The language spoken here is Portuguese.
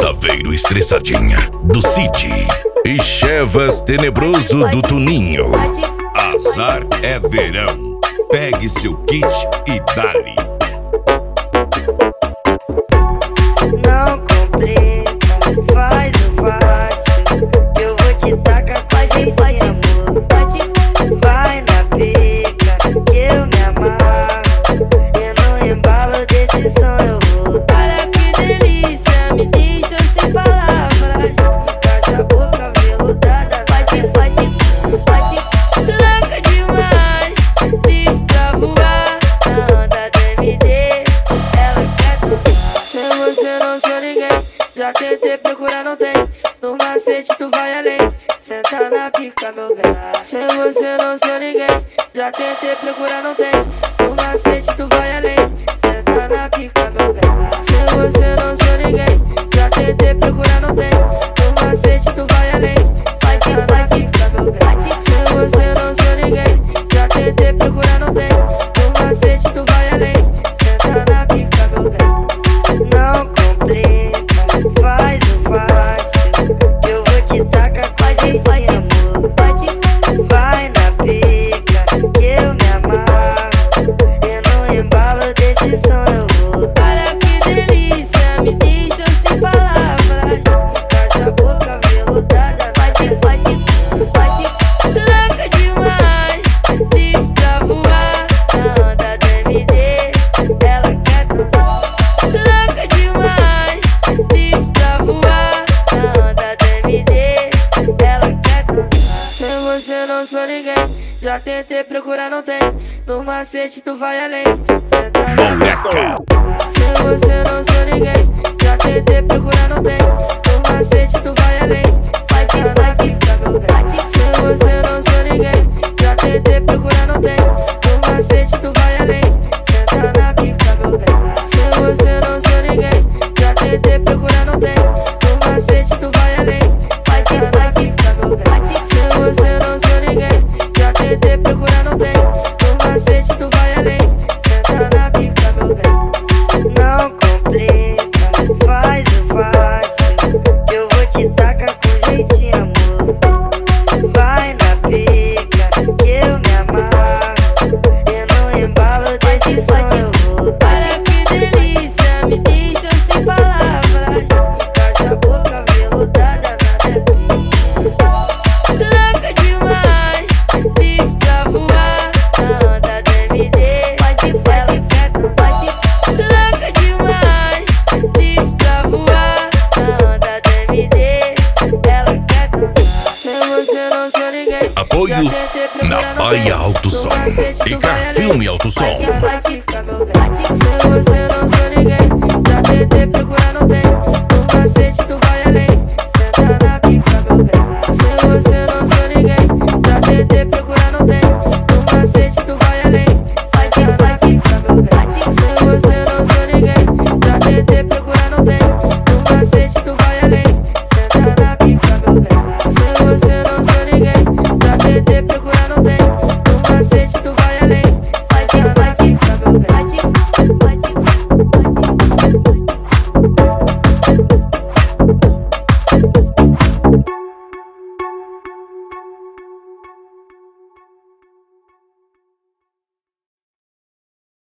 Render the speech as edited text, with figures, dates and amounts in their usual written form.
Saveiro estressadinha, do Cid. E Chevas tenebroso, do Tuninho. Azar é verão. Pegue seu kit e dá-lhe. Não complica, faz o fácil. Eu vou te tacar com a gente, amor. Vai na pica, que eu me amarro. E no embalo desse som eu vou. Olha que delícia, me deixa sem palavras. Encaixa a boca veludada. Pode. Louca demais, livre pra voar. Na onda DMD, ela quer dançar. Sem você não sou ninguém. Já tentei procurar, não tem. No macete tu vai além. Senta na pica, meu bem. Sem você não sou ninguém. Já tentei procurar, não tem. No macete tu vai além. Senta na pica, meu bem. Sem você não sou ninguém. Já tentei procurar, não tem. No macete tu vai além. Senta na pica, meu bem. Sem você não sou ninguém. Já tentei procurar, não tem. No macete tu vai além. Senta na pica, meu bem. Não complica, faz o fácil. Eu vou te tacar com a gente, amor. Vai na pica, que eu me amarro. E no embalo desse som eu vou. Olha que delícia, me deixa sem palavras. Encaixa a boca veludada. Pode. Louca demais, livre pra voar. Na onda DMD, ela quer dançar. Louca demais, livre pra voar. Na onda DMD, ela quer dançar. Sem você não sou ninguém. Já tentei procurar, não tem. No macete tu vai além. Senta na Moleca. Sem você não sou ninguém. Já tentei procurar, não tem. No macete tu vai além. Senta na pica, meu bem. Sem você não sou ninguém. Já tentei procurar, não tem. No macete tu vai além. Senta na pica, meu bem. Sem você não sou ninguém. Já tentei procurar, não tem. No macete tu vai além. Senta na pica, meu bem. Sem você não sou ninguém. Já tentei procurar, não tem. No macete tu vai além. Senta na pica, meu bem. Não complica, faz o fácil. Eu vou te tacar com jeitinho, amor. Vai na pica, que eu me amarro. E no embalo desse som eu vou. Olha que delícia, me deixa sem palavras. Encaixa a boca veludada na minha pica. Louca demais, livre pra voar. Na onda DMD, ela quer dançar. Louca demais, livre pra voar. Na onda DMD, ela quer dançar. Sem você não sou ninguém. Apoio na Baia Alto Som e Carfilme Alto Som. Vai, meu bem. Sem você